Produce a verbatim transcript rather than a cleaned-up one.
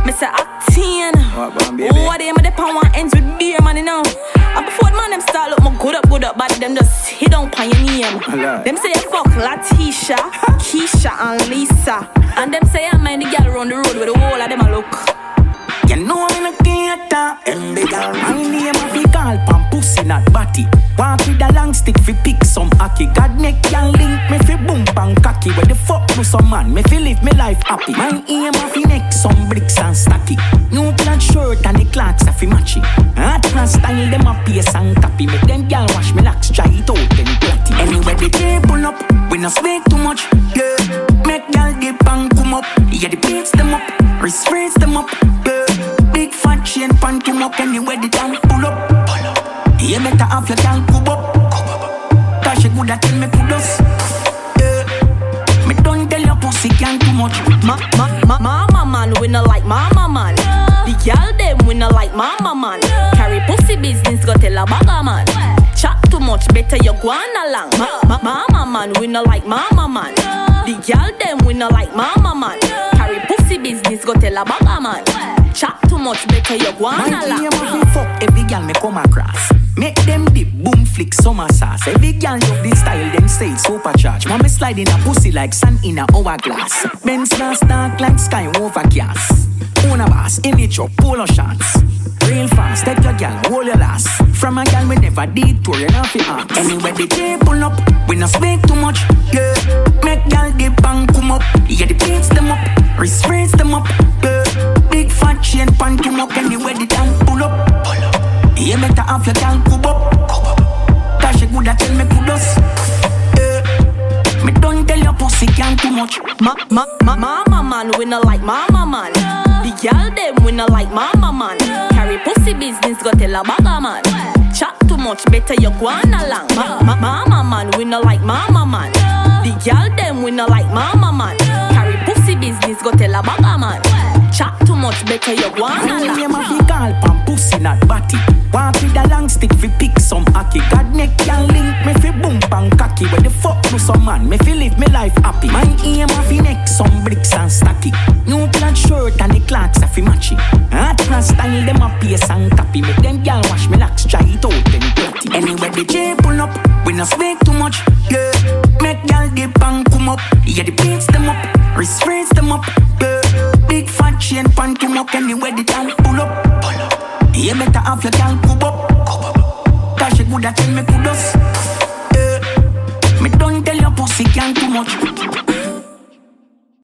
Me say acting. What they me the power ends with beer, man, you know. And before the man them start look more good up, good up, but them just hit on pan your name. Them say fuck Latisha, Keisha and Lisa. And them say I mind the girl around the road with the whole of them a look. You know I'm in a theater, and the girl my name a fi call pan pussy not batty. Walk with a long stick fi pick some hockey. God neck can link me fi boom pan cocky. Where the fuck do some man, me fi live me life happy. My aim a fi neck some bricks and stacky. New plaid shirt and the clocks a fi matchy. Hot class style them a pace and copy. Make them girl wash me locks, try it out then platty. Anyway the table up, we no speak too much. Yeah, make girl dip and come up. Yeah, the beats them up, wrist raise them up. Yeah. Big fat chain pan come up anywhere the tank pull up. You better have your tank cub up. Cause she good at tell me kudos. Yeah. Me don't tell your pussy can't too much. Ma, ma, ma, mama man, we no like mama man. The girl them we no like mama man. Carry pussy business, go tell a bagger man. Chat too much, better you go on along. Ma, ma, mama man, we no like mama man. The girl them we no like mama man. Carry pussy business, go tell a bagger man. Chat too much, better you go on along. My team a fuck every girl me come across. Make them dip, boom, flick, summer sauce. Every girl love this style, them say it's supercharged. Mommy slide in a pussy like sun in a hourglass. Benz glass dark like sky overcast. Own a boss, in it your polo shots. Real fast, take your girl, hold your last. From a girl we never did tour, you know fi ask. Anyway the table up, we no speak too much. Yeah, make girl dip and come up. Yeah, the beats them up, wrist raise them up. Yeah, big fat chain pan come up. Anyway the tank pull up. You better have your girl cub up. Cause she good at tell me kudos. Yeah. Me don't tell your pussy can't too much. Ma, ma, ma, mama man, we no like mama man. The girl them we no like mama man. Carry pussy business, go tell a bagger man. Chat too much, better you go on along. Ma, ma, mama man, we no like mama man. The girl them we no like mama man. Carry pussy business, go tell a bagger man. Chat too much, better you go on along. My name a fi call pan pussy not batty. Walk with a long stick fi pick some hockey. God neck can link me fi boom pan cocky. Where the fuck do some man, me fi live me life happy. My aim a fi neck some bricks and stacky. New plaid shirt and the clocks a fi matchy. Hot class style them a pace and copy. Make them girl wash me locks, try it out then platty. Anyway the J pull up, we no speak too much. Yeah, make girl dip and come up. Yeah, the beats them up, wrist raise them up. Yeah, big fat chain pan come up. Anyway the tank pull up. You better have your girl cub up. Cause she good at tell me